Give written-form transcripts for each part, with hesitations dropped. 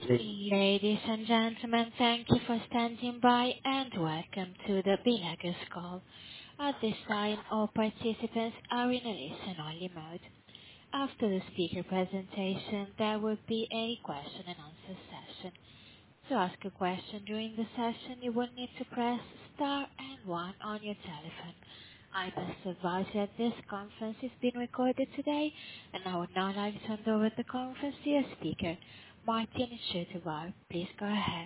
Ladies and gentlemen, thank you for standing by and welcome to the Billages call. At this time, all participants are in a listen-only mode. After the speaker presentation, there will be a question and answer session. To ask a question during the session, you will need to press star and one on your telephone. I must advise you that this conference is being recorded today, and I would now like to hand over the conference to your speaker, Martin Schutevar. Please go ahead.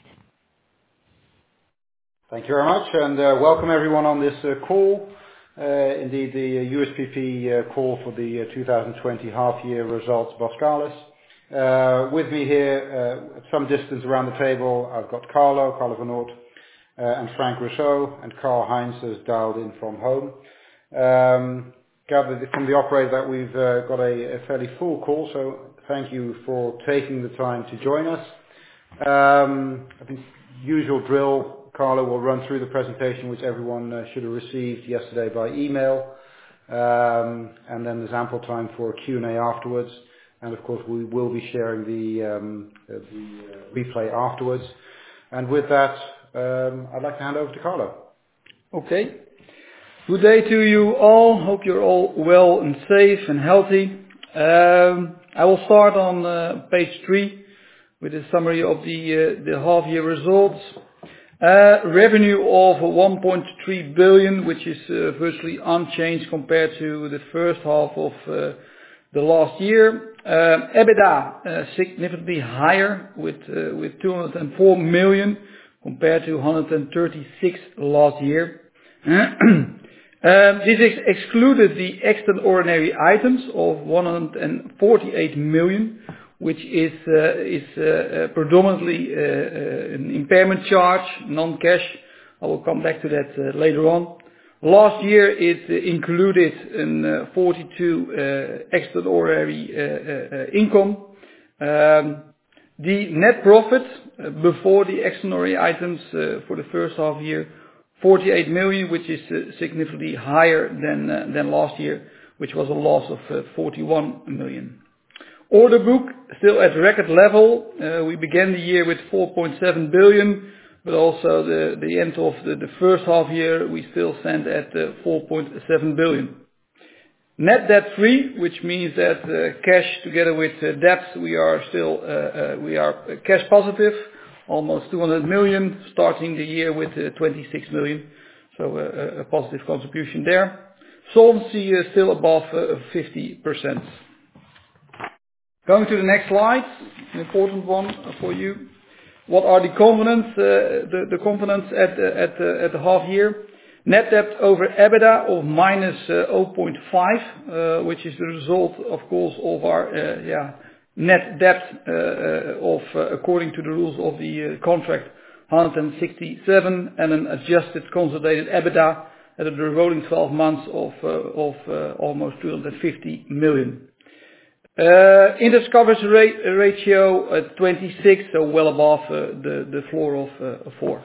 Thank you very much, and welcome everyone on this call. Indeed, the USPP call for the 2020 half-year results, Boskalis. With me here, at some distance around the table, I've got Carlo van Oort, and Frank Rousseau, and Karl Heinz has dialed in from home. Gathered from the operator that we've got a fairly full call, so thank you for taking the time to join us. I think usual drill, Carlo will run through the presentation, which everyone should have received yesterday by email, and then there's ample time for a Q&A afterwards, and of course we will be sharing the replay afterwards. And with that, I'd like to hand over to Carlo. Okay. Good day to you all. Hope you're all well and safe and healthy. I will start on page 3 with a summary of the half-year results. Revenue of 1.3 billion, which is virtually unchanged compared to the first half of the last year. EBITDA significantly higher with 204 million compared to 136 last year. This excluded the extraordinary items of 148 million, which is predominantly an impairment charge, non-cash. I will come back to that later on. Last year it included an 42 extraordinary income. The net profit before the extraordinary items for the first half year, 48 million, which is significantly higher than last year, which was a loss of 41 million. Order book still at record level. We began the year with 4.7 billion, but also the end of the first half year, we still stand at 4.7 billion. Net debt free, which means that cash together with debt, we are cash positive, almost 200 million, starting the year with 26 million. So a positive contribution there. Solvency is still above 50%. Going to the next slide, an important one for you. What are the covenants? The covenants at the half year. Net debt over EBITDA of minus 0.5, which is the result, of course, of our net debt of, according to the rules of the contract, 167, and an adjusted consolidated EBITDA at a rolling 12 months of almost 250 million. Interest coverage ratio at 26, so well above the floor of 4.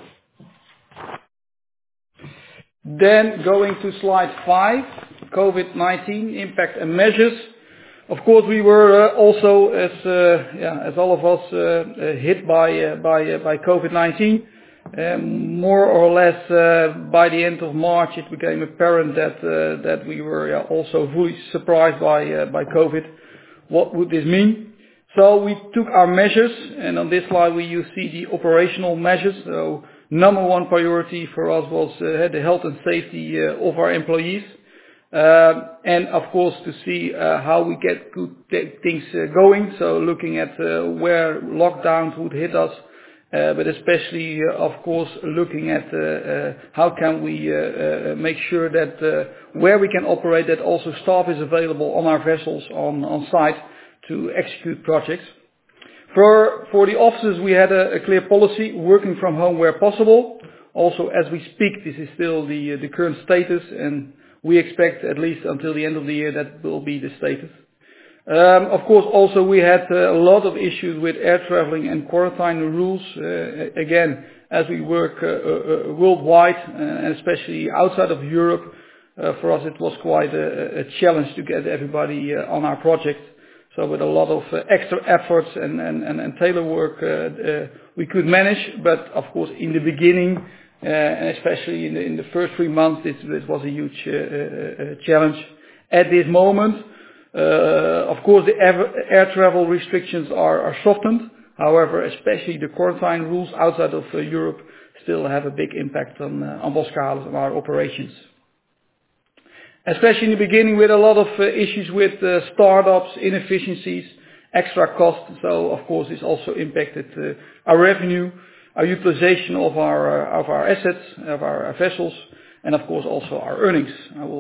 Then going to slide 5, COVID-19 impact and measures. Of course, we were also, as all of us, hit by COVID-19. More or less by the end of March, it became apparent that we were also fully surprised by COVID. What would this mean? So we took our measures, and on this slide you see the operational measures. So number one priority for us was the health and safety of our employees. And of course to see how we get good things going. So looking at where lockdowns would hit us, but especially of course looking at how can we make sure that where we can operate, that also staff is available on our vessels on site to execute projects. For the offices we had a clear policy, working from home where possible. Also as we speak, this is still the current status, and we expect at least until the end of the year that will be the status. Of course, also we had a lot of issues with air traveling and quarantine rules. Again, as we work worldwide, and especially outside of Europe, for us it was quite a challenge to get everybody on our project. So with a lot of extra efforts and tailor work, we could manage. But of course, in the beginning, and especially in the first 3 months, this was a huge challenge. At this moment, of course, the air travel restrictions are softened. However, especially the quarantine rules outside of Europe still have a big impact on Boskalis and our operations. Especially in the beginning, with a lot of issues with startups, inefficiencies, extra costs. So of course, this also impacted our revenue, our utilization of our assets, of our vessels, and of course also our earnings.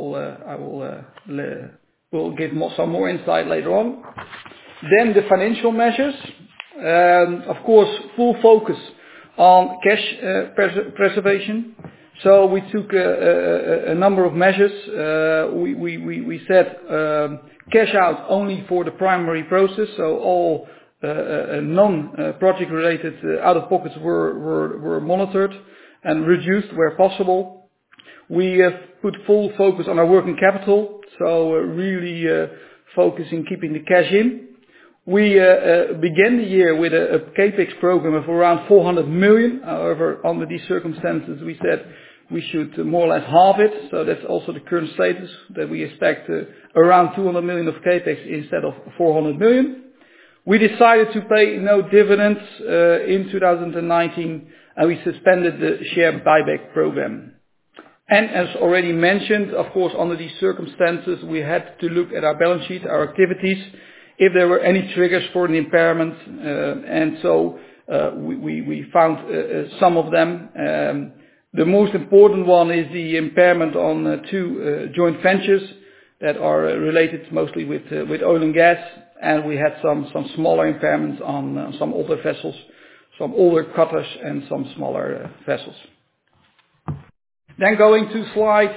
We'll give some more insight later on. Then the financial measures. Of course, full focus on cash preservation. So we took a number of measures. We said cash out only for the primary process. So all non-project related out-of-pockets were monitored and reduced where possible. We have put full focus on our working capital. So really focusing keeping the cash in. We began the year with a capex program of around 400 million. However, under these circumstances, we said we should more or less halve it. So that's also the current status, that we expect around 200 million of capex instead of 400 million. We decided to pay no dividends in 2019, and we suspended the share buyback program. And as already mentioned, of course, under these circumstances, we had to look at our balance sheet, our activities, if there were any triggers for an impairment, and so we found some of them. The most important one is the impairment on 2 joint ventures that are related mostly with oil and gas, and we had some smaller impairments on some older vessels, some older cutters, and some smaller vessels. Then going to slide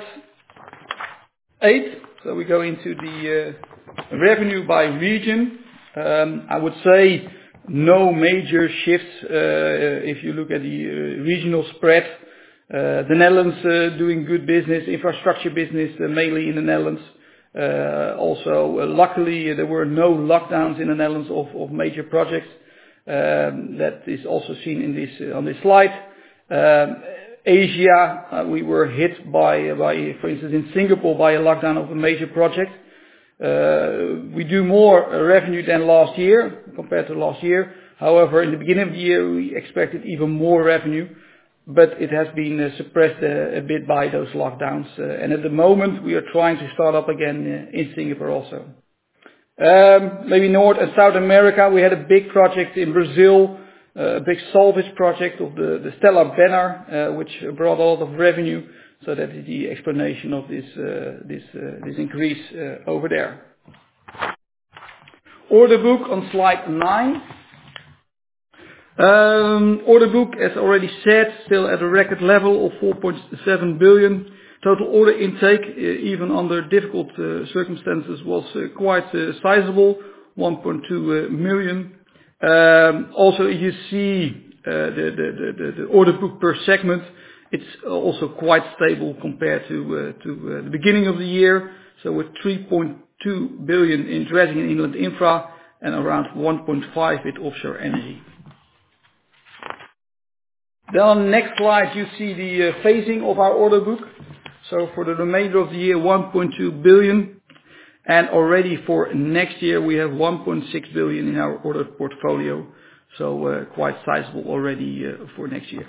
8, so we go into the revenue by region. I would say no major shifts if you look at the regional spread. The Netherlands doing good business, infrastructure business mainly in the Netherlands. Also, luckily there were no lockdowns in the Netherlands of major projects. That is also seen in on this slide. Asia, we were hit by, for instance, in Singapore by a lockdown of a major project. We do more revenue than last year, compared to last year. However, in the beginning of the year, we expected even more revenue, but it has been suppressed a bit by those lockdowns. And at the moment, we are trying to start up again in Singapore also. Maybe North and South America, we had a big project in Brazil, a big salvage project of the Stella Banner, which brought a lot of revenue. So that is the explanation of this increase over there. Order book on slide 9. Order book, as already said, still at a record level of 4.7 billion. Total order intake, even under difficult circumstances, was quite sizable, 1.2 million. Also, you see the order book per segment. It's also quite stable compared to the beginning of the year. So with 3.2 billion in dredging and inland infra and around 1.5 with offshore energy. Then on the next slide you see the phasing of our order book. So for the remainder of the year 1.2 billion, and already for next year we have 1.6 billion in our order portfolio. So quite sizable already for next year.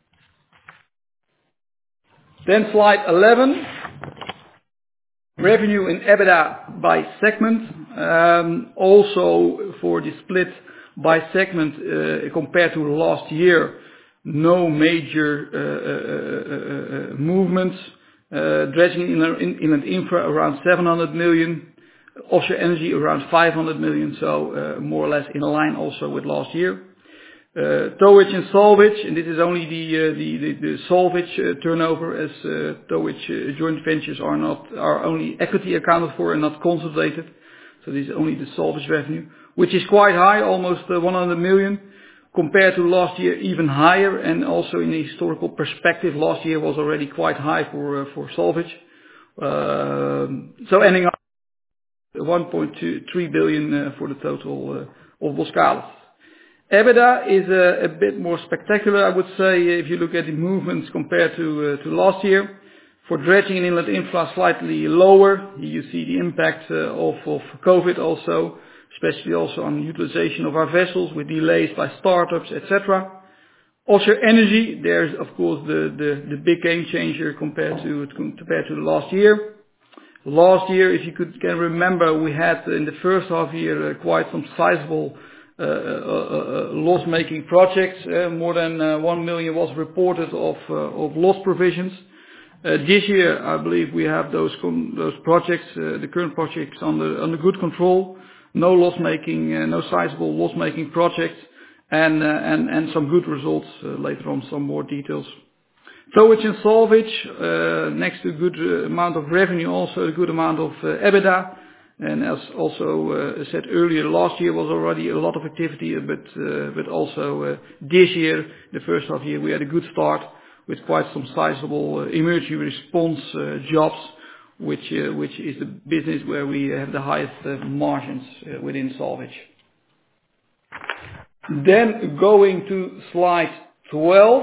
Then slide 11, revenue and EBITDA by segment. Also for the split by segment compared to last year, no major movements. Dredging inland infra around 700 million, offshore energy around 500 million, so more or less in line also with last year. Towage and salvage, and this is only the salvage turnover, as towage joint ventures are only equity accounted for and not consolidated. So this is only the salvage revenue, which is quite high, almost 100 million. Compared to last year, even higher, and also in a historical perspective, last year was already quite high for salvage. So ending up 1.3 billion for the total of Boskalis. EBITDA is a bit more spectacular, I would say, if you look at the movements compared to last year. For dredging and inland infra, slightly lower. You see the impact of COVID also, especially also on utilization of our vessels with delays by startups, etc. Offshore energy, there's of course the big game changer compared to last year. Last year, if you can remember, we had in the first half year quite some sizable loss-making projects. More than 1 million was reported of loss provisions. This year, I believe we have those projects, the current projects under good control. No loss-making, no sizable loss-making projects, and some good results. Later on, some more details. Towage and salvage, next to a good amount of revenue, also a good amount of EBITDA. And as also said earlier, last year was already a lot of activity, but also this year, the first half year, we had a good start with quite some sizable emergency response jobs, which is the business where we have the highest margins within salvage. Then going to slide 12.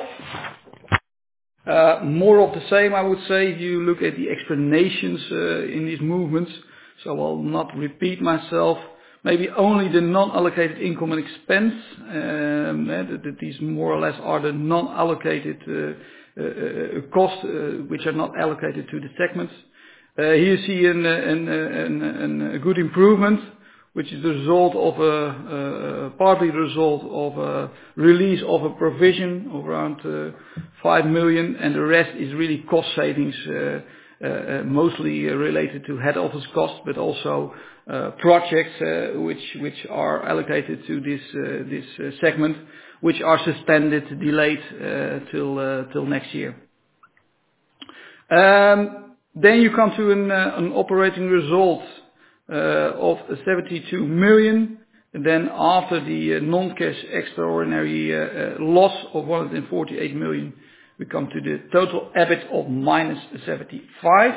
More of the same, I would say, if you look at the explanations in these movements. So I'll not repeat myself. Maybe only the non-allocated income and expense, that these more or less are the non-allocated costs, which are not allocated to the segments. Here you see a good improvement, which is the result of partly the result of a release of a provision of around 5 million, and the rest is really cost savings, mostly related to head office costs, but also projects which are allocated to this segment, which are suspended, delayed till next year. Then you come to an operating result of 72 million. And then after the non-cash extraordinary loss of 148 million, we come to the total EBIT of minus 75.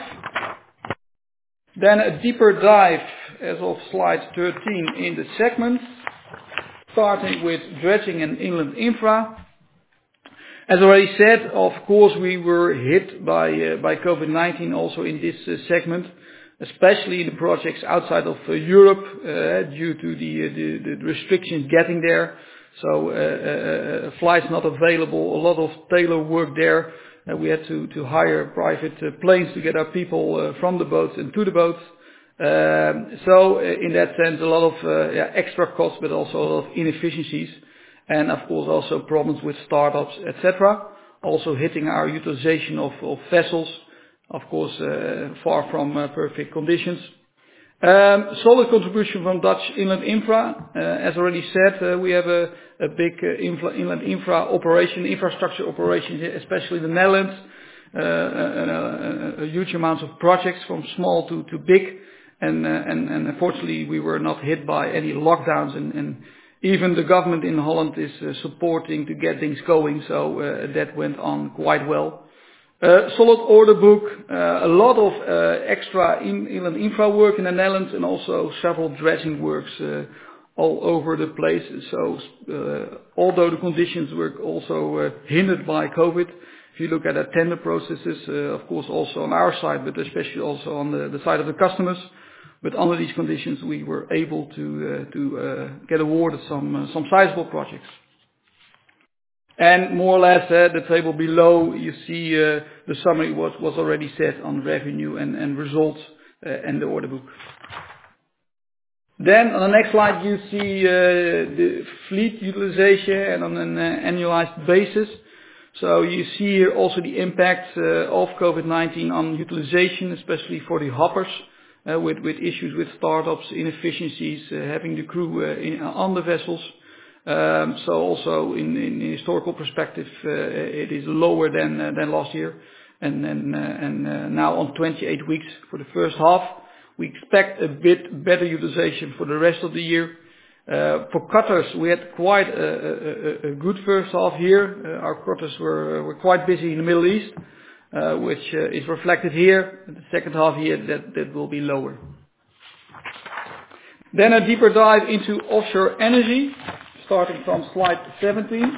Then a deeper dive as of slide 13 in the segments, starting with dredging and inland infra. As already said, of course, we were hit by COVID-19 also in this segment, especially the projects outside of Europe due to the restrictions getting there. So flights not available, a lot of tailor work there. We had to hire private planes to get our people from the boats and to the boats. So in that sense, a lot of extra costs, but also a lot of inefficiencies, and of course also problems with startups, etc. Also hitting our utilization of vessels, of course, far from perfect conditions. Solid contribution from Dutch inland infra. As already said, we have a big inland infrastructure operation, especially in the Netherlands. A huge amount of projects from small to big, and unfortunately we were not hit by any lockdowns, and even the government in Holland is supporting to get things going, so that went on quite well. Solid order book, a lot of extra inland infra work in the Netherlands, and also several dredging works all over the place. So although the conditions were also hindered by COVID, if you look at the tender processes, of course also on our side, but especially also on the side of the customers. But under these conditions, we were able to get awarded some sizable projects. And more or less, the table below, you see the summary was already said on revenue and results and the order book. Then on the next slide, you see the fleet utilization and on an annualized basis. So you see here also the impact of COVID-19 on utilization, especially for the hoppers, with issues with startups, inefficiencies, having the crew on the vessels. So also in historical perspective, it is lower than last year, and now on 28 weeks for the first half. We expect a bit better utilization for the rest of the year. For cutters, we had quite a good first half here. Our cutters were quite busy in the Middle East, which is reflected here. In the second half year, that will be lower. Then a deeper dive into offshore energy, starting from slide 17.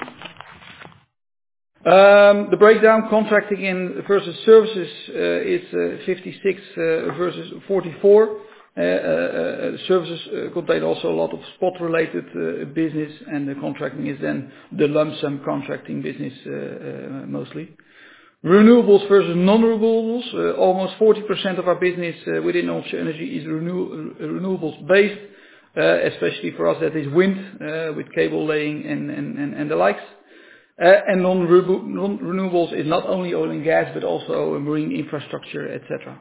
The breakdown contracting in versus services is 56 versus 44. Services contain also a lot of spot-related business, and the contracting is then the lump sum contracting business mostly. Renewables versus non-renewables. Almost 40% of our business within offshore energy is renewables based, especially for us that is wind with cable laying and the likes. And non-renewables is not only oil and gas, but also marine infrastructure, etc.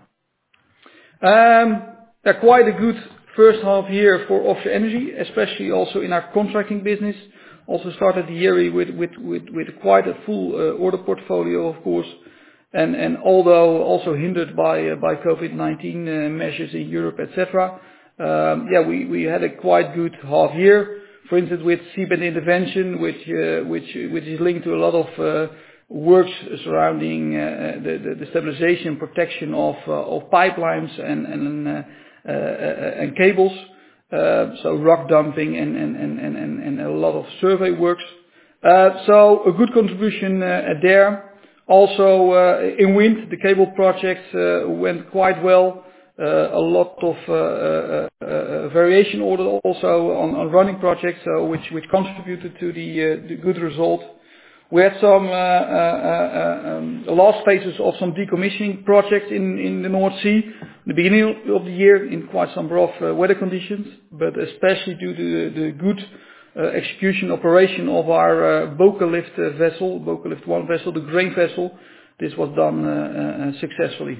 Quite a good first half year for offshore energy, especially also in our contracting business. Also started the year with quite a full order portfolio, of course, and although also hindered by COVID-19 measures in Europe, etc. We had a quite good half year. For instance, with seabed intervention, which is linked to a lot of works surrounding the stabilization and protection of pipelines and cables. So rock dumping and a lot of survey works. So a good contribution there. Also in wind, the cable projects went quite well. A lot of variation order also on running projects, which contributed to the good result. We had some last phases of some decommissioning projects in the North Sea, the beginning of the year in quite some rough weather conditions, but especially due to the good execution operation of our Boca-Lift vessel, Boca-Lift 1 vessel, the grain vessel. This was done successfully.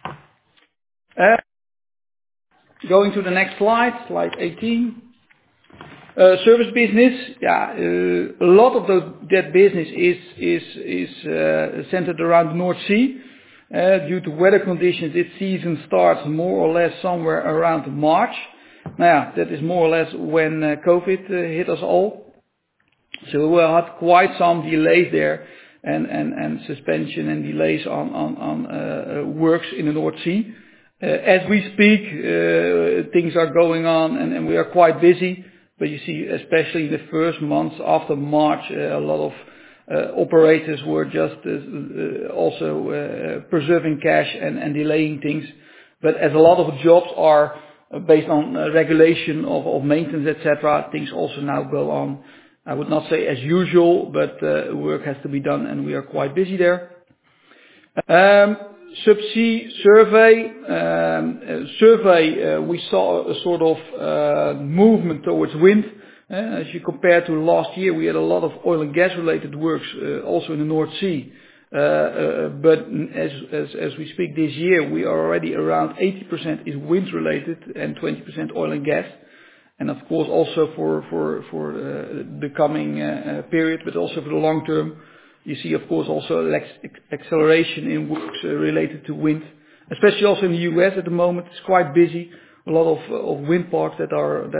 Going to the next slide, slide 18. Service business, a lot of that business is centered around the North Sea. Due to weather conditions, its season starts more or less somewhere around March. That is more or less when COVID hit us all. So we had quite some delays there and suspension and delays on works in the North Sea. As we speak, things are going on and we are quite busy. But you see, especially the first months after March, a lot of operators were just also preserving cash and delaying things. But as a lot of jobs are based on regulation of maintenance, etc., things also now go on. I would not say as usual, but work has to be done, and we are quite busy there. Subsea survey, we saw a sort of movement towards wind. As you compare to last year, we had a lot of oil and gas related works also in the North Sea. But as we speak this year, we are already around 80% is wind related and 20% oil and gas. And of course also for the coming period, but also for the long term. You see, of course, also acceleration in works related to wind, especially also in the US at the moment. It's quite busy. A lot of wind parks that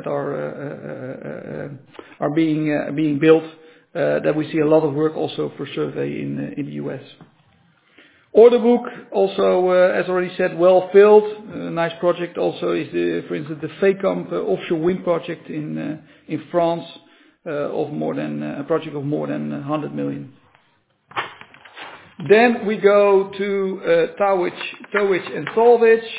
are being built. That we see a lot of work also for survey in the US. Order book also, as already said, well filled. A nice project also is, for instance, the Fécamp offshore wind project in France, a project of more than 100 million. Then we go to towage and salvage.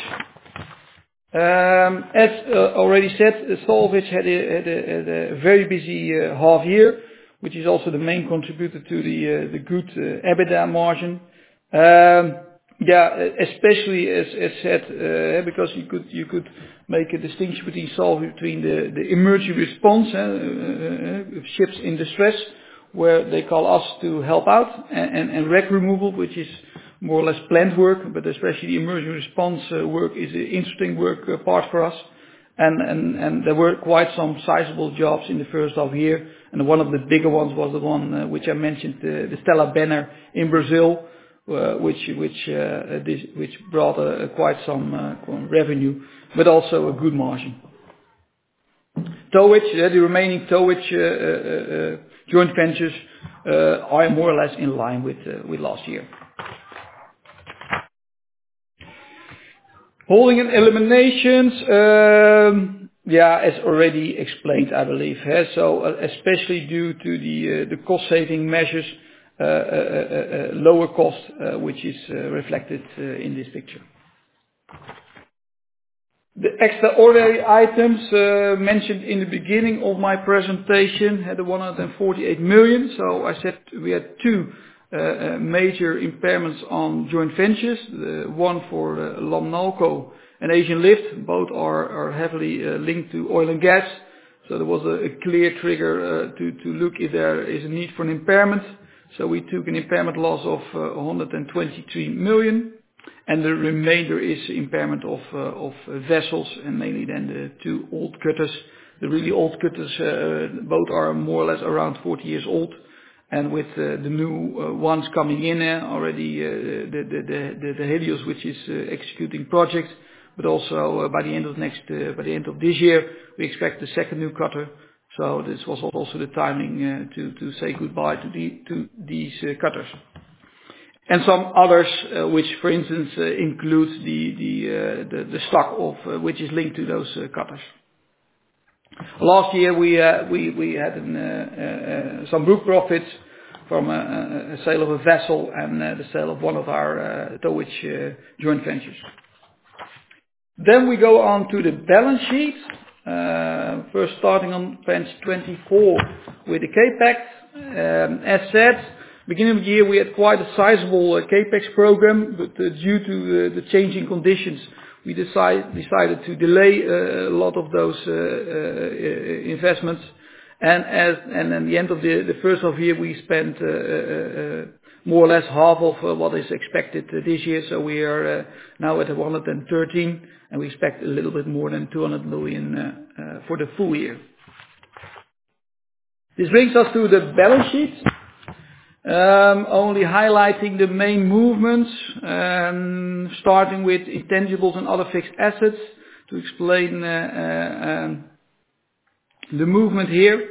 As already said, salvage had a very busy half year, which is also the main contributor to the good EBITDA margin. Especially as said, because you could make a distinction between the emergency response, ships in distress, where they call us to help out, and wreck removal, which is more or less planned work, but especially the emergency response work is an interesting work part for us. And there were quite some sizable jobs in the first half year, and one of the bigger ones was the one which I mentioned, the Stella Banner in Brazil, which brought quite some revenue, but also a good margin. Towage, the remaining towage joint ventures are more or less in line with last year. Holding and eliminations, As already explained, I believe. So especially due to the cost-saving measures, lower cost, which is reflected in this picture. The extraordinary items mentioned in the beginning of my presentation had 148 million. So I said we had two major impairments on joint ventures, one for Lamnalco and Asian Lift. Both are heavily linked to oil and gas. So there was a clear trigger to look if there is a need for an impairment. So we took an impairment loss of 123 million. And the remainder is impairment of vessels, and mainly then the two old cutters. The really old cutters, both are more or less around 40 years old. And with the new ones coming in already, the Helios, which is executing projects, but also by the end of this year, we expect the second new cutter. So this was also the timing to say goodbye to these cutters. And some others, which for instance includes the stock of which is linked to those cutters. Last year we had some book profits from a sale of a vessel and the sale of one of our towage joint ventures. Then we go on to the balance sheet. First starting on page 24 with the CapEx. As said, beginning of the year, we had quite a sizable CapEx program, but due to the changing conditions, we decided to delay a lot of those investments. And at the end of the first half year, we spent more or less half of what is expected this year. So we are now at 113, and we expect a little bit more than 200 million for the full year. This brings us to the balance sheet. Only highlighting the main movements, starting with intangibles and other fixed assets to explain the movement here.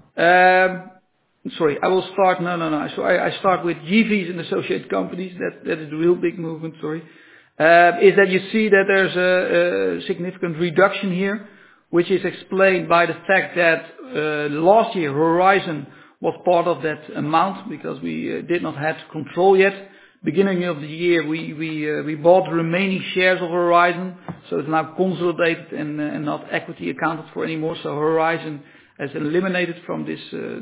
Sorry, I will start. No. So I start with GVs and associated companies. That is the real big movement. Sorry, is that you see that there's a significant reduction here, which is explained by the fact that last year Horizon was part of that amount because we did not have control yet. Beginning of the year, we bought the remaining shares of Horizon, so it's now consolidated and not equity accounted for anymore. So Horizon has eliminated from this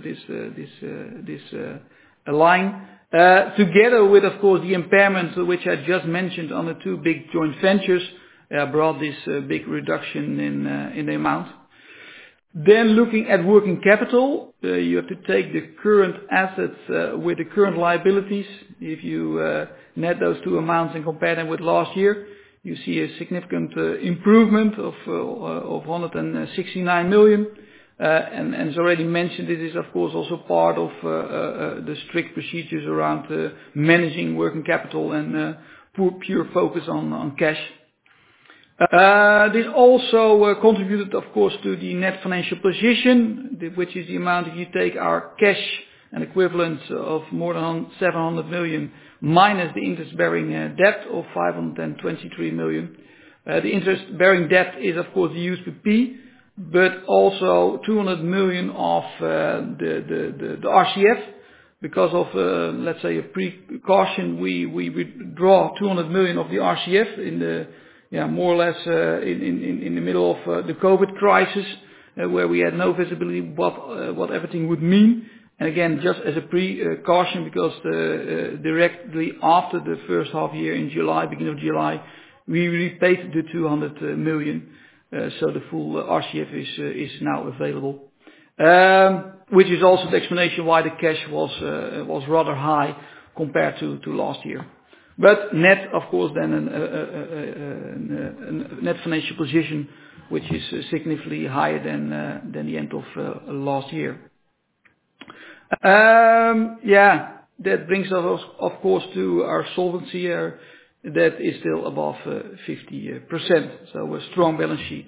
line, together with, of course, the impairment which I just mentioned on the two big joint ventures, brought this big reduction in the amount. Then looking at working capital, you have to take the current assets with the current liabilities. If you net those two amounts and compare them with last year, you see a significant improvement of 169 million. And as already mentioned, it is of course also part of the strict procedures around managing working capital and pure focus on cash. This also contributed, of course, to the net financial position, which is the amount if you take our cash and equivalents of more than 700 million minus the interest-bearing debt of 523 million. The interest-bearing debt is, of course, the USPP, but also 200 million of the RCF. Because of, let's say, a precaution, we withdraw 200 million of the RCF in the more or less in the middle of the COVID crisis, where we had no visibility what everything would mean. And again, just as a precaution, because directly after the first half year in July, beginning of July, we repaid the 200 million. So the full RCF is now available, which is also the explanation why the cash was rather high compared to last year. But net, of course, then a net financial position which is significantly higher than the end of last year. That brings us, of course, to our solvency here. That is still above 50%. So a strong balance sheet.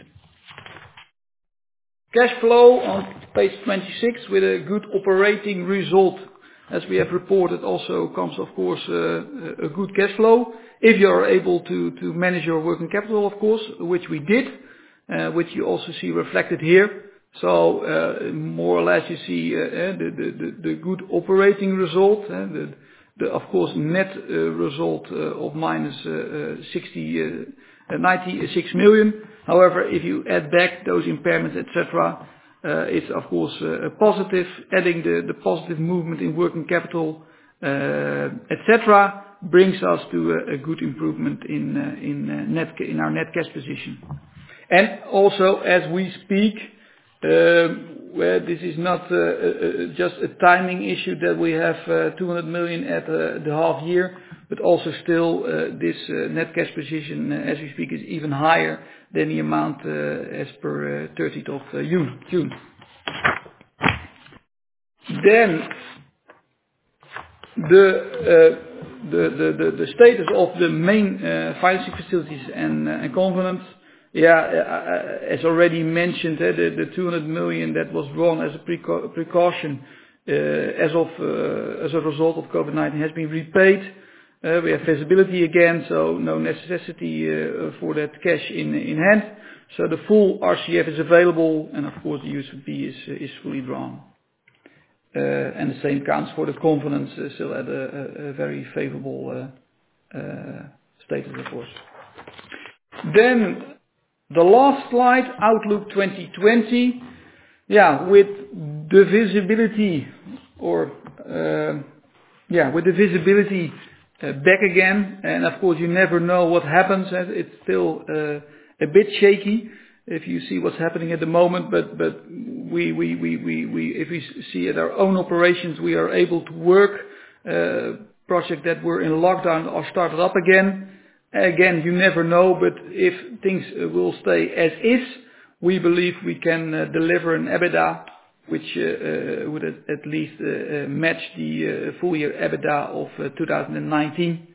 Cash flow on page 26 with a good operating result, as we have reported, also comes, of course, a good cash flow. If you are able to manage your working capital, of course, which we did. which you also see reflected here. So more or less you see the good operating result, the of course net result of minus 96 million. However, if you add back those impairments, etc., it's of course a positive, adding the positive movement in working capital, etc., brings us to a good improvement in our net cash position. And also, as we speak, where this is not just a timing issue that we have 200 million at the half year, but also still this net cash position, as we speak, is even higher than the amount as per 30th of June. Then the status of the main financing facilities and covenants. As already mentioned, the 200 million that was drawn as a precaution as a result of COVID-19 has been repaid. We have visibility again, so no necessity for that cash in hand. So the full RCF is available, and of course the USPP is fully drawn. And the same counts for the covenants, still at a very favorable status, of course. Then the last slide, Outlook 2020. With the visibility back again, and of course you never know what happens. It's still a bit shaky if you see what's happening at the moment, but we if we see at our own operations, we are able to work. Projects that were in lockdown are started up again. Again, you never know, but if things will stay as is, we believe we can deliver an EBITDA which would at least match the full year EBITDA of 2019.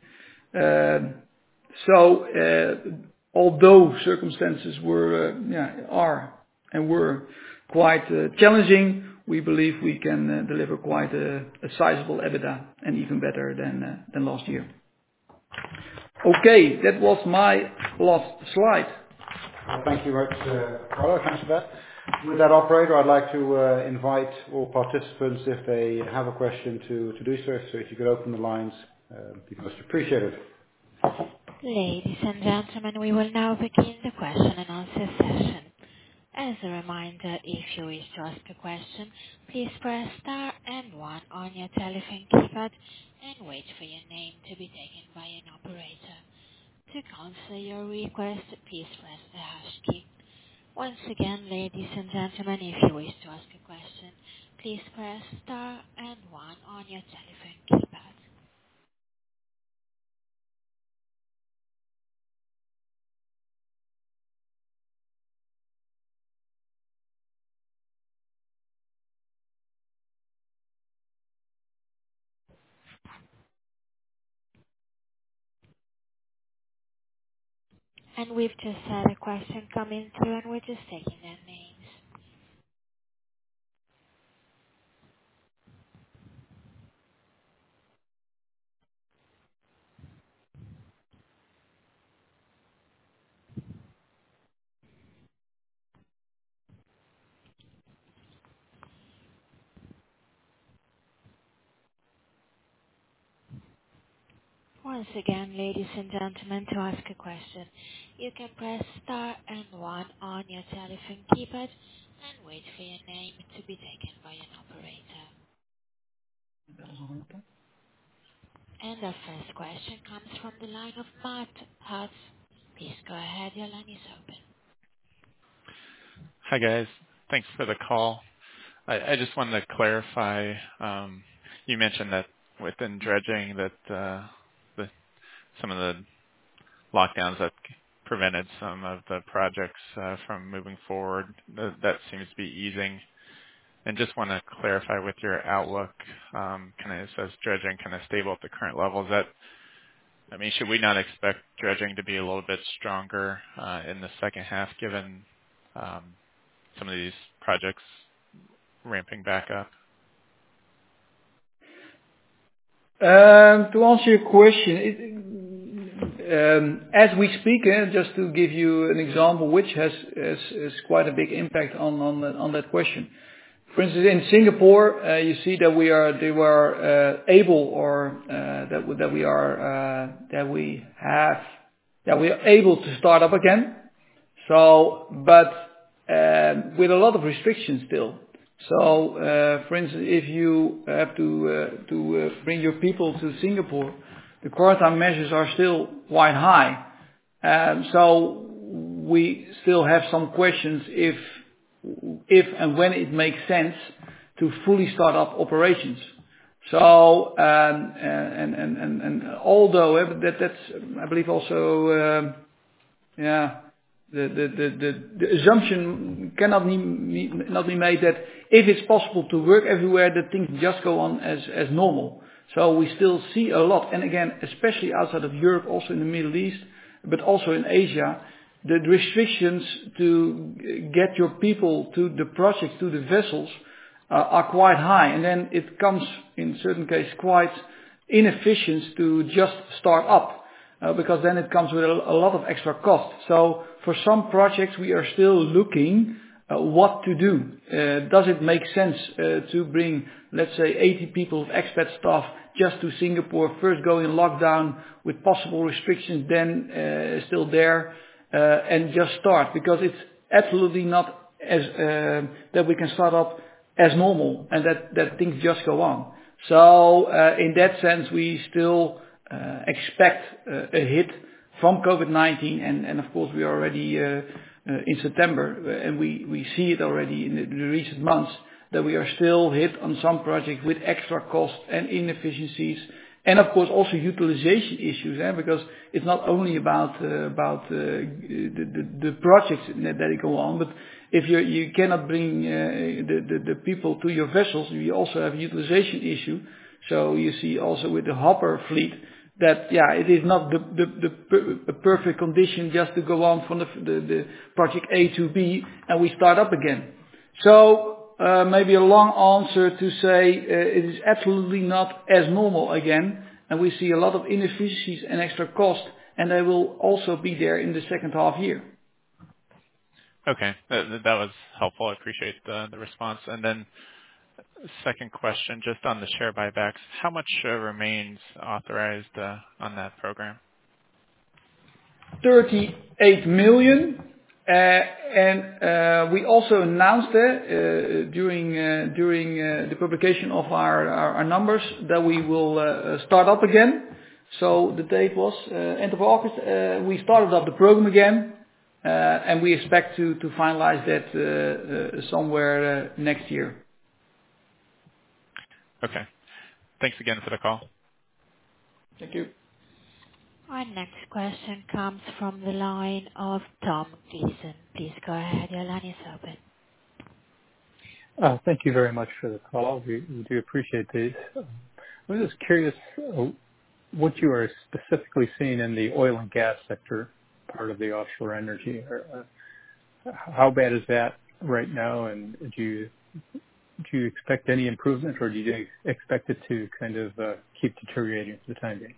Although circumstances were quite challenging, we believe we can deliver quite a sizable EBITDA and even better than last year. Okay, that was my last slide. Well, thank you very much, Carlo. Thanks for that. With that, operator, I'd like to invite all participants, if they have a question, to do so. So if you could open the lines, be most appreciated. Ladies and gentlemen, we will now begin the question and answer session. As a reminder, if you wish to ask a question, please press star and 1 on your telephone keypad and wait for your name to be taken by an operator. To cancel your request, please press the hash key. Once again, ladies and gentlemen, if you wish to ask a question, please press star and 1 on your telephone keypad. And we've just had a question come in through, and we're just taking their names. Once again, ladies and gentlemen, to ask a question, you can press star and 1 on your telephone keypad and wait for your name to be taken by an operator. And our first question comes from the line of Matt Hutz. Please go ahead, your line is open. Hi guys, thanks for the call. I just wanted to clarify, you mentioned that within dredging that some of the lockdowns that prevented some of the projects from moving forward, that seems to be easing. And just want to clarify with your outlook, it says dredging kind of stable at the current levels. Should we not expect dredging to be a little bit stronger in the second half, given some of these projects ramping back up? To answer your question, As we speak, just to give you an example, which has quite a big impact on that question. For instance, in Singapore, you see that we are able to start up again. So, but with a lot of restrictions still. So, for instance, if you have to bring your people to Singapore, the quarantine measures are still quite high. So we still have some questions if and when it makes sense to fully start up operations. So, and although that's, I believe also, the assumption cannot not be made that if it's possible to work everywhere, that things just go on as normal. So we still see a lot, and again, especially outside of Europe, also in the Middle East, but also in Asia, the restrictions to get your people to the projects, to the vessels, are quite high. And then it comes, in certain cases, quite inefficient to just start up, because then it comes with a lot of extra cost. So for some projects, we are still looking what to do. Does it make sense to bring, let's say, 80 people of expat staff just to Singapore, first go in lockdown with possible restrictions, then still there, and just start? Because it's absolutely not as that we can start up as normal and that things just go on. So in that sense, we still expect a hit from COVID-19, and of course we are already in September, and we see it already in the recent months that we are still hit on some projects with extra costs and inefficiencies, and of course also utilization issues, because it's not only about the projects that go on, but if you cannot bring the people to your vessels, you also have a utilization issue. So you see also with the hopper fleet that it is not the perfect condition just to go on from the project A to B and we start up again. So maybe a long answer to say it is absolutely not as normal again, and we see a lot of inefficiencies and extra cost, and they will also be there in the second half year. Okay, that was helpful. I appreciate the response. And then second question, just on the share buybacks, how much remains authorized on that program? 38 million. And we also announced during the publication of our numbers that we will start up again. So the date was end of August. We started up the program again, and we expect to finalize that somewhere next year. Okay. Thanks again for the call. Thank you. Our next question comes from the line of Tom Gleason. Please go ahead. Your line is open. Thank you very much for the call. We do appreciate these. I was just curious what you are specifically seeing in the oil and gas sector, part of the offshore energy. How bad is that right now, and do you expect any improvement, or do you expect it to kind of keep deteriorating for the time being?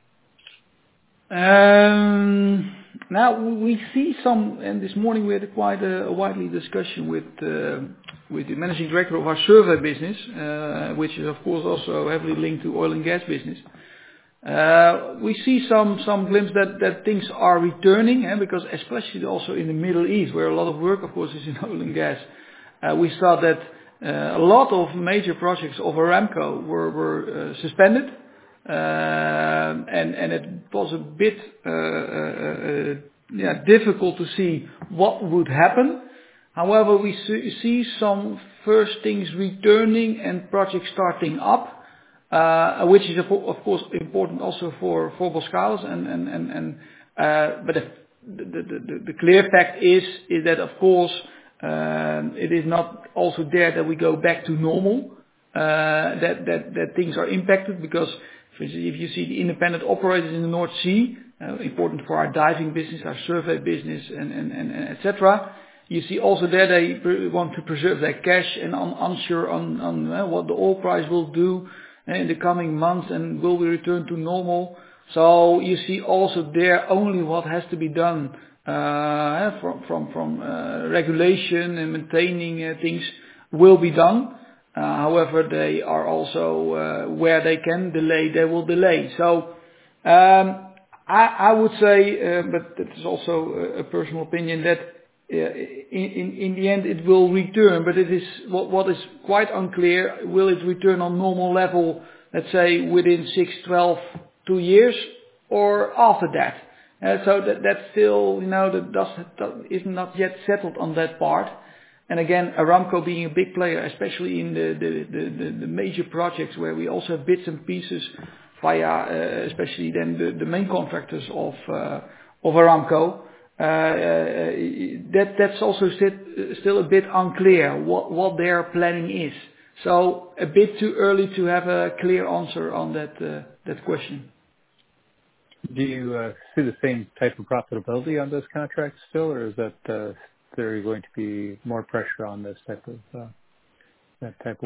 Now we see some, and this morning we had quite a widely discussion with the managing director of our survey business, which is of course also heavily linked to oil and gas business. We see some glimpse that things are returning, because especially also in the Middle East, where a lot of work, of course, is in oil and gas. We saw that a lot of major projects of Aramco were suspended. And it was a bit difficult to see what would happen. However, we see some first things returning and projects starting up, which is of course important also for Boskalis. But the clear fact is that of course it is not also there that we go back to normal. That things are impacted, because for instance, if you see the independent operators in the North Sea, important for our diving business, our survey business, and etc. You see also there they want to preserve their cash and unsure on what the oil price will do in the coming months, and will we return to normal. So you see also there only what has to be done from regulation and maintaining things will be done. However, they are also where they can delay, they will delay. So I would say, but that is also a personal opinion, that in the end it will return, but it is what is quite unclear. Will it return on normal level, let's say within 6, 12, 2 years, or after that? So that's still, that is not yet settled on that part. And again, Aramco being a big player, especially in the major projects where we also have bits and pieces via, especially then the main contractors of Aramco. That's also still a bit unclear what their planning is. So a bit too early to have a clear answer on that question. Do you see the same type of profitability on those contracts still, or is that there going to be more pressure on this type of work?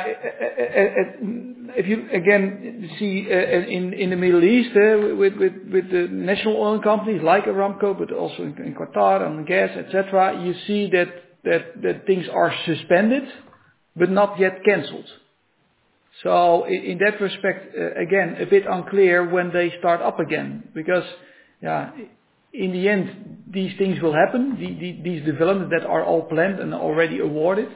If you again see in the Middle East with the national oil companies like Aramco, but also in Qatar on gas, etc., you see that things are suspended, but not yet cancelled. So in that respect, again, a bit unclear when they start up again, because in the end these things will happen. These developments that are all planned and already awarded.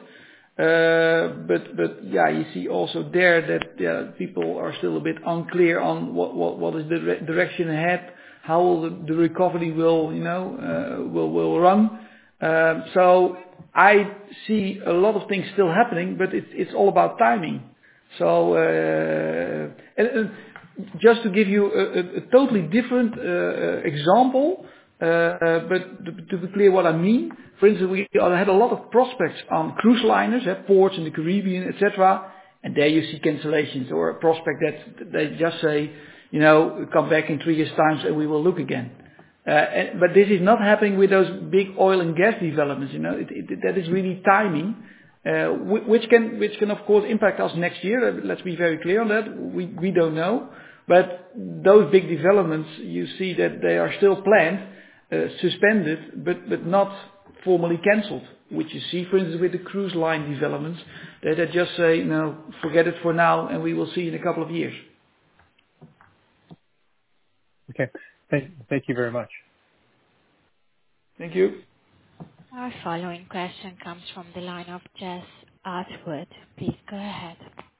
But you see also there that people are still a bit unclear on what is the direction ahead, how the recovery will will run. So I see a lot of things still happening, but it's all about timing. So and just to give you a totally different example, but to be clear what I mean. For instance, we had a lot of prospects on cruise liners, ports in the Caribbean, etc. And there you see cancellations, or a prospect that they just say, come back in 3 years' time and we will look again. But this is not happening with those big oil and gas developments. That is really timing, which can of course impact us next year. Let's be very clear on that. We don't know, but those big developments, you see that they are still planned, suspended, but not formally cancelled, which you see, for instance, with the cruise line developments, that they just say, no, forget it for now, and we will see in a couple of years. Okay. Thank you very much. Thank you. Our following question comes from the line of Jess Atwood. Please go ahead.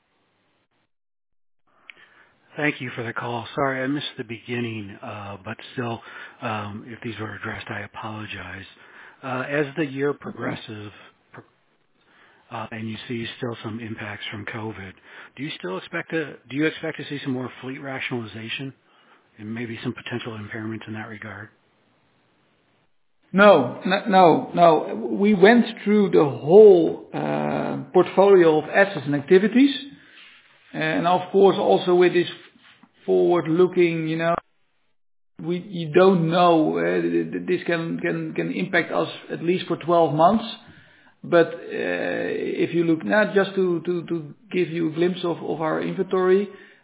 Thank you for the call. Sorry, I missed the beginning, but still, if these were addressed, I apologize. As the year progresses, and you see still some impacts from COVID, do you expect to see some more fleet rationalization and maybe some potential impairments in that regard? No. We went through the whole portfolio of assets and activities, and of course also with this forward-looking, you don't know. This can impact us at least for 12 months. But if you look now, just to give you a glimpse of our inventory,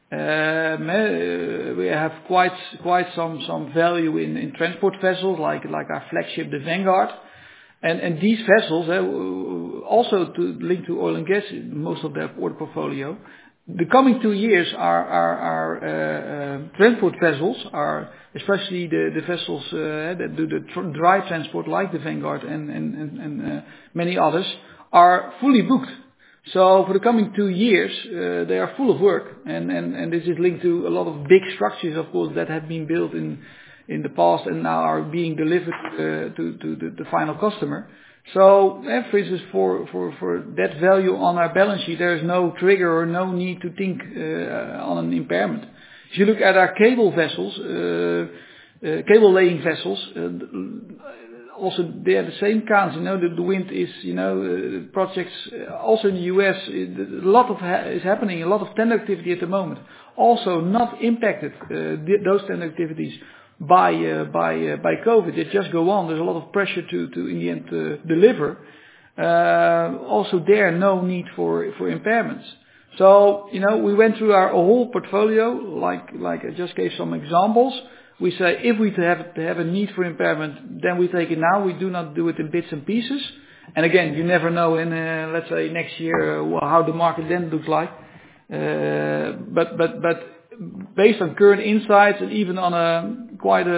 we have quite some value in transport vessels like our flagship, the Vanguard, and these vessels also to link to oil and gas, most of their order portfolio. The coming 2 years are transport vessels, are especially the vessels that do the dry transport like the Vanguard and many others are fully booked. So for the coming 2 years, they are full of work, and this is linked to a lot of big structures, of course, that have been built in the past and now are being delivered to the final customer. So, for instance, for that value on our balance sheet, there is no trigger or no need to think on an impairment. If you look at our cable vessels, cable laying vessels, also they are the same kinds. The wind is, projects also in the US. A lot is happening. A lot of tender activity at the moment. Also not impacted those tender activities by COVID. They just go on. There's a lot of pressure to in the end deliver. Also there, no need for impairments. So, we went through our whole portfolio, like I just gave some examples. We say if we have a need for impairment, then we take it now. We do not do it in bits and pieces. And again, you never know in, let's say next year, how the market then looks like. But based on current insights and even on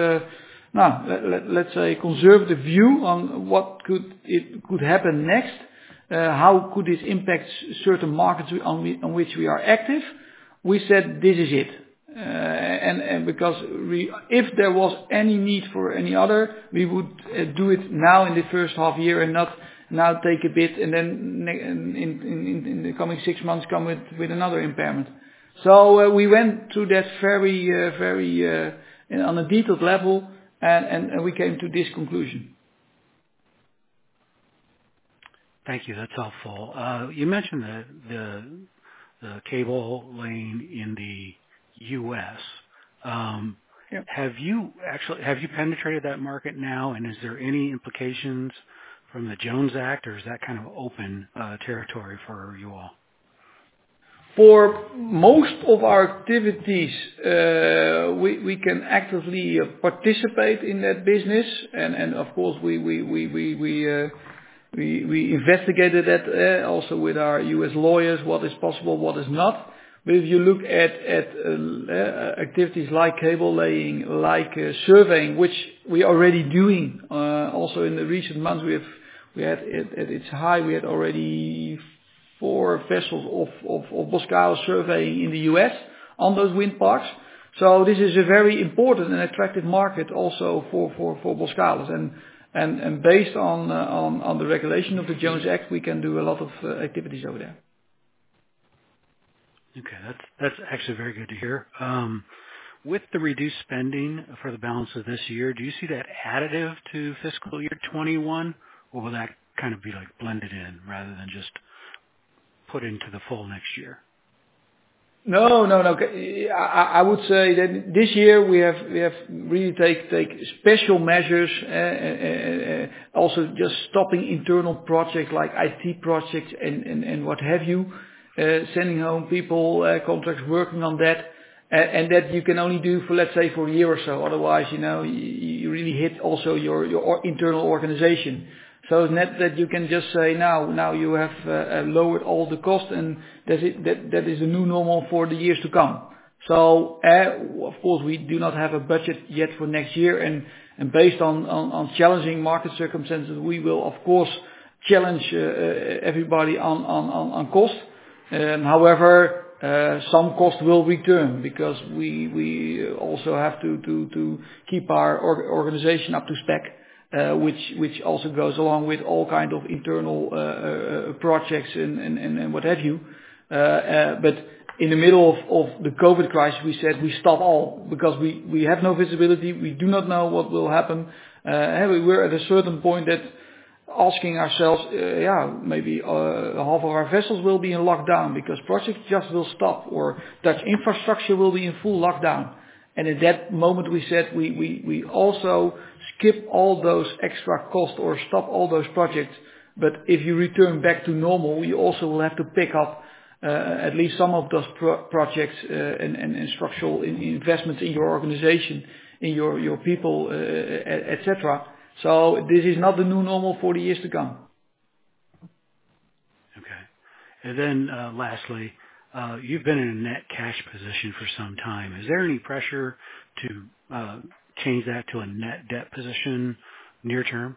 let's say conservative view on what could happen next, how could this impact certain markets on which we are active, we said this is it. And because if there was any need for any other, we would do it now in the first half year and not now take a bit and then in the coming 6 months come with another impairment. So we went through that very on a detailed level, and we came to this conclusion. Thank you. That's helpful. You mentioned the cable laying in the U.S. Yep. Have you penetrated that market now, and is there any implications from the Jones Act, or is that kind of open territory for you all? For most of our activities, we can actively participate in that business, and of course we investigated that also with our U.S. lawyers, what is possible, what is not. But if you look at activities like cable laying, like surveying, which we are already doing, also in the recent months, we had at its high, we had already 4 vessels of Boskalis surveying in the U.S. on those wind parks. So this is a very important and attractive market also for Boskalis. And based on the regulation of the Jones Act, we can do a lot of activities over there. Okay, that's actually very good to hear. With the reduced spending for the balance of this year, do you see that additive to fiscal year 21, or will that kind of be like blended in rather than just put into the full next year? No. I would say that this year we have really take special measures, also just stopping internal projects like IT projects and what have you, sending home people, contracts working on that, and that you can only do for, let's say, for a year or so. Otherwise, you really hit also your internal organization. So it's not that you can just say now you have lowered all the costs and that is the new normal for the years to come. So of course we do not have a budget yet for next year, and based on challenging market circumstances, we will of course challenge everybody on cost. However, some cost will return because we also have to keep our organization up to spec. Which also goes along with all kind of internal projects and what have you. But in the middle of the COVID crisis, we said we stop all because we have no visibility. We do not know what will happen. We're at a certain point that asking ourselves, maybe half of our vessels will be in lockdown because projects just will stop, or Dutch infrastructure will be in full lockdown. And at that moment we said we also skip all those extra costs or stop all those projects. But if you return back to normal, you also will have to pick up at least some of those projects and structural investments in your organization, in your people, etc. So this is not the new normal for the years to come. Okay. And then lastly, you've been in a net cash position for some time. Is there any pressure to change that to a net debt position near term?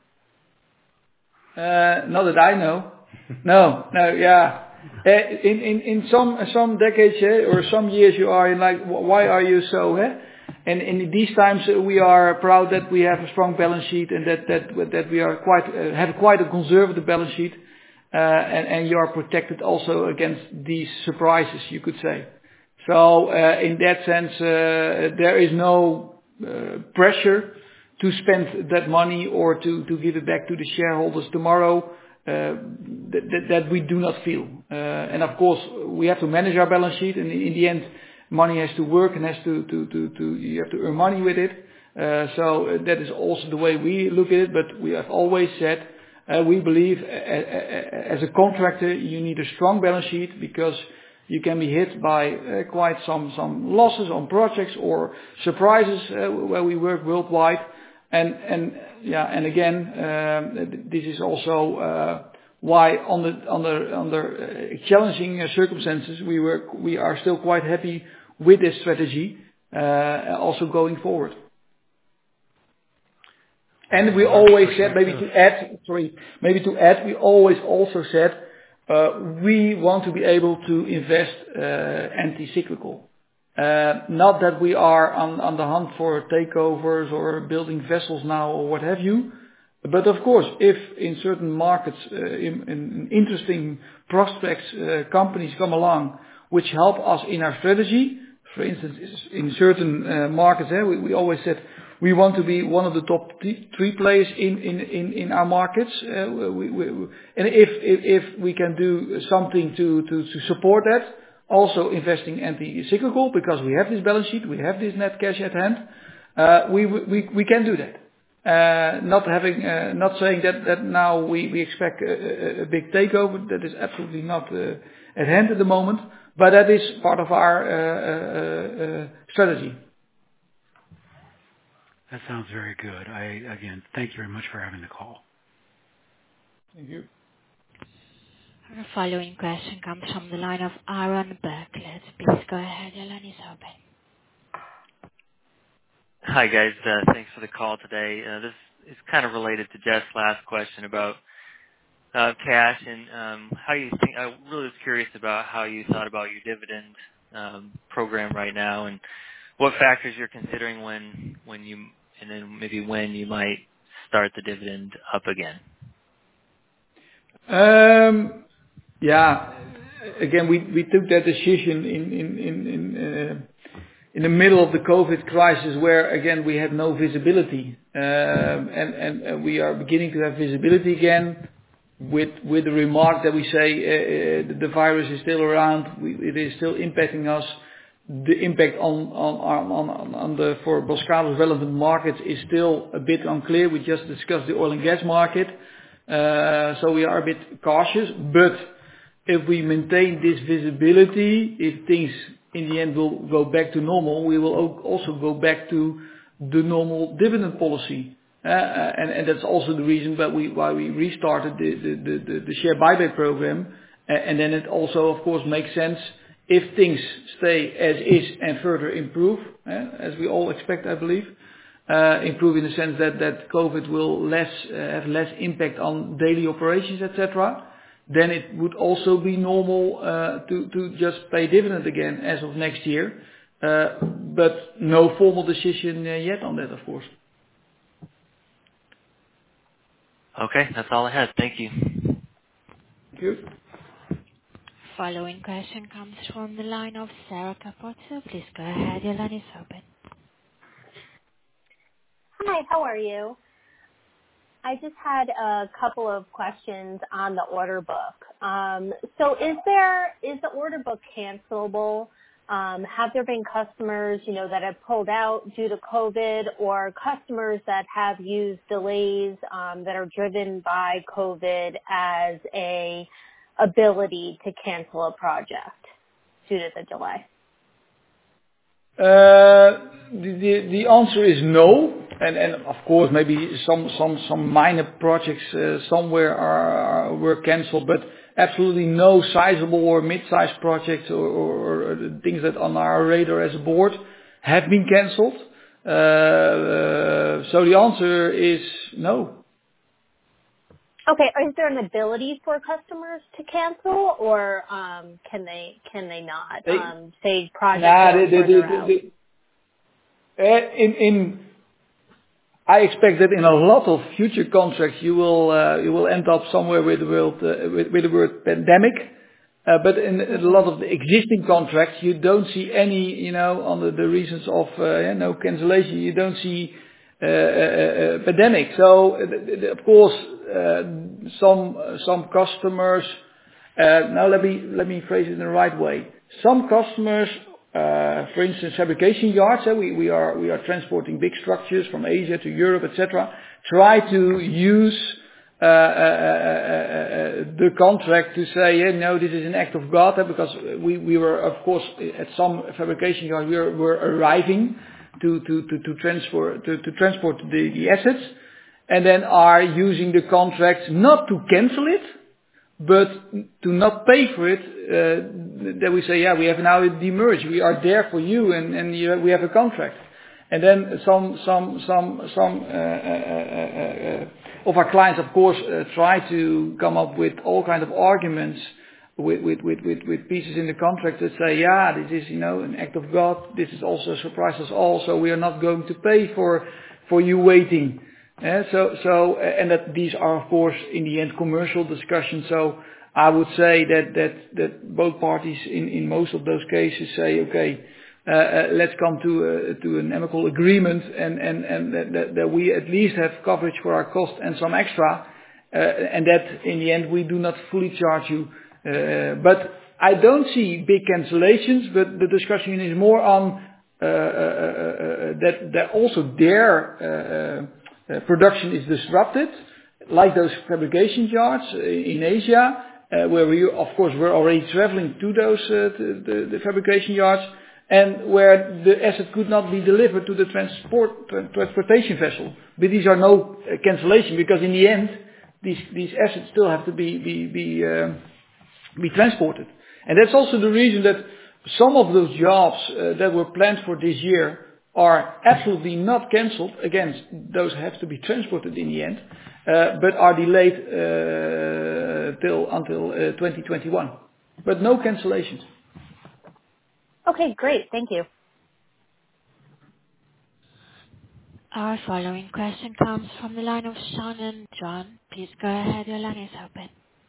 Not that I know. No, yeah. In some decades or some years you are in like, why are you so? And in these times we are proud that we have a strong balance sheet and that we are have quite a conservative balance sheet. And you are protected also against these surprises, you could say. So in that sense, there is no pressure to spend that money or to give it back to the shareholders tomorrow. That we do not feel. And of course, we have to manage our balance sheet, and in the end, money has to work and has to you have to earn money with it. So that is also the way we look at it. But we have always said. We believe as a contractor you need a strong balance sheet because You can be hit by quite some losses on projects or surprises where we work worldwide. And again, this is also why under challenging circumstances we are still quite happy with this strategy also going forward. And we always said, maybe to add, we always also said we want to be able to invest anti-cyclical. Not that we are on the hunt for takeovers or building vessels now or what have you. But of course, if in certain markets, in interesting prospects, companies come along which help us in our strategy, for instance, in certain markets, we always said we want to be one of the top 3 players in our markets. And if we can do something to support that, also investing anti-cyclical, because we have this balance sheet, we have this net cash at hand, we can do that. Not saying that now we expect a big takeover. That is absolutely not at hand at the moment, but that is part of our strategy. That sounds very good. Again, thank you very much for having the call. Thank you. The following question comes from the line of Aaron Berklet. Please go ahead. Your line is open. Hi, guys. Thanks for the call today. This is kind of related to Jeff's last question about cash and how you think. I really was curious about how you thought about your dividend program right now and what factors you're considering when you might start the dividend up again. Again, we took that decision in the middle of the COVID crisis, where again we had no visibility, and we are beginning to have visibility again. With the remark that we say the virus is still around, it is still impacting us. The impact on the for Boskalis relevant markets is still a bit unclear. We just discussed the oil and gas market, so we are a bit cautious. But if we maintain this visibility, if things in the end will go back to normal, we will also go back to the normal dividend policy. And that's also the reason why we restarted the share buyback program. And then it also, of course, makes sense if things stay as is and further improve, as we all expect, I believe. Improve in the sense that COVID will have less impact on daily operations, etc. Then it would also be normal to just pay dividend again as of next year. But no formal decision yet on that, of course. Okay, that's all I had. Thank you. Thank you. Following question comes from the line of Sarah Capozzo. Please go ahead. Your line is open. Hi, how are you? I just had a couple of questions on the order book. So is the order book cancelable? Have there been customers, that have pulled out due to COVID, or customers that have used delays that are driven by COVID as a ability to cancel a project due to the delay? The answer is no, and of course maybe some minor projects somewhere were cancelled, but absolutely no sizable or mid-sized projects or things that on our radar as a board have been cancelled. So the answer is no. Okay, is there an ability for customers to cancel, or can they not? Say projects further out. I expect that in a lot of future contracts you will end up somewhere with the word pandemic. But in a lot of the existing contracts, you don't see any, under the reasons of no cancellation, you don't see pandemic. So of course, some customers. Now let me phrase it in the right way. Some customers, for instance, fabrication yards. We are transporting big structures from Asia to Europe, etc. Try to use the contract to say, no, this is an act of God, because we were, of course, at some fabrication yard, we were arriving to transport the assets, and then are using the contracts not to cancel it, but to not pay for it. That we say, we have now a demerge. We are there for you, and we have a contract. And then some of our clients, of course, try to come up with all kind of arguments with pieces in the contract that say, this is, an act of God. This is also surprise us all. So we are not going to pay for you waiting. And that these are, of course, in the end, commercial discussions. So I would say that both parties in most of those cases say, okay, let's come to an amicable agreement, and that we at least have coverage for our cost and some extra, and that in the end we do not fully charge you. But I don't see big cancellations, but the discussion is more on that also their production is disrupted, like those fabrication yards in Asia, where we, of course, were already traveling to those the fabrication yards, and where the asset could not be delivered to the transportation vessel. But these are no cancellation, because in the end, these assets still have to be transported. And that's also the reason that some of those jobs that were planned for this year are absolutely not cancelled. Again, those have to be transported in the end, but are delayed until 2021. But no cancellations. Okay, great. Thank you. Our following question comes from the line of Sean and John. Please go ahead. Your line is open.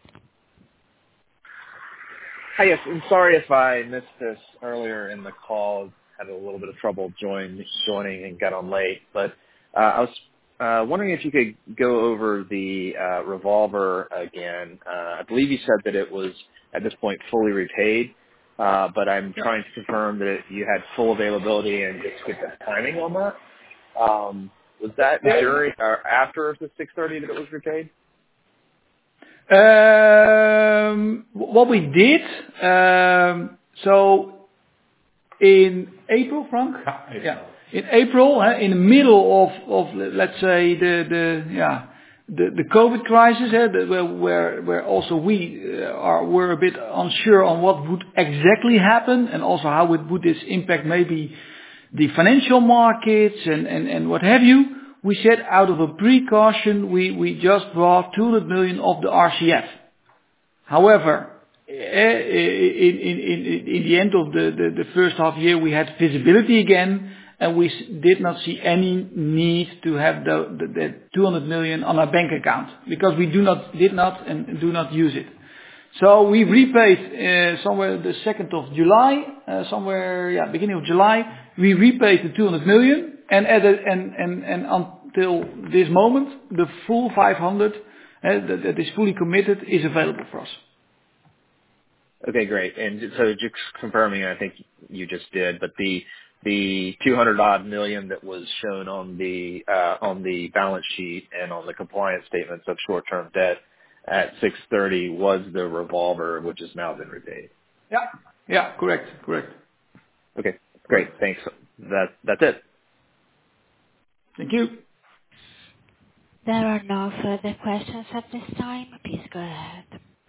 Hi, yes. I'm sorry if I missed this earlier in the call. Had a little bit of trouble joining and got on late. But I was wondering if you could go over the revolver again. I believe you said that it was, at this point, fully repaid. But I'm trying to confirm that you had full availability and just get the timing on that. Was that during or after the 6:30 that it was repaid? What we did, so in April, Frank? Yeah. In April, in the middle of let's say the COVID crisis, where also we were a bit unsure on what would exactly happen, and also how would this impact maybe the financial markets and what have you. We said out of a precaution, we just brought 200 million of the RCF. However, in the end of the first half year, we had visibility again, and we did not see any need to have the 200 million on our bank account, because we did not and do not use it. So we repaid somewhere the 2nd of July, beginning of July, we repaid the 200 million, and until this moment, the full 500 that is fully committed is available for us. Okay, great. And so just confirming, I think you just did, but the 200 odd million that was shown on the balance sheet and on the compliance statements of short-term debt at 6:30 was the revolver, which has now been repaid. Yeah, correct. Okay, great. Thanks. That's it. Thank you. There are no further questions at this time. Please go ahead.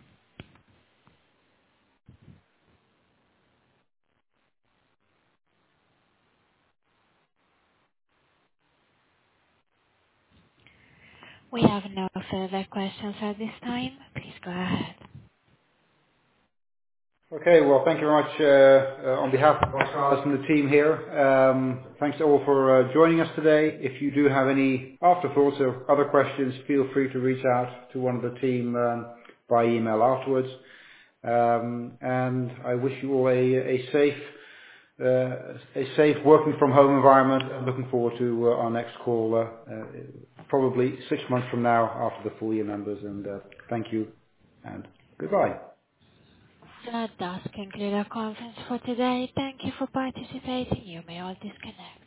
We have no further questions at this time. Please go ahead. Okay, well, thank you very much on behalf of ourselves and the team here. Thanks all for joining us today. If you do have any afterthoughts or other questions, feel free to reach out to one of the team by email afterwards. And I wish you all a safe working from home environment, and looking forward to our next call, probably 6 months from now after the full year numbers. And thank you and goodbye. That does conclude our conference for today. Thank you for participating. You may all disconnect.